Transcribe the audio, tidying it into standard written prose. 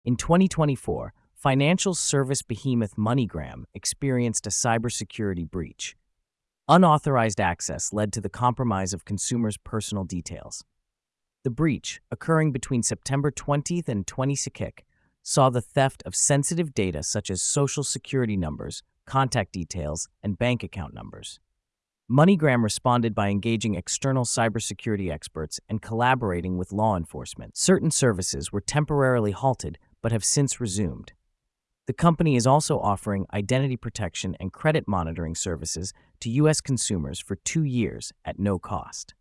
In 2024, financial service behemoth MoneyGram experienced a cybersecurity breach. Unauthorized access led to the compromise of consumers' personal details. The breach, occurring between September 20th and 22nd, saw the theft of sensitive data such as social security numbers, contact details, and bank account numbers. MoneyGram responded by engaging external cybersecurity experts and collaborating with law enforcement. Certain services were temporarily halted but have since resumed. The company is also offering identity protection and credit monitoring services to U.S. consumers for 2 years at no cost.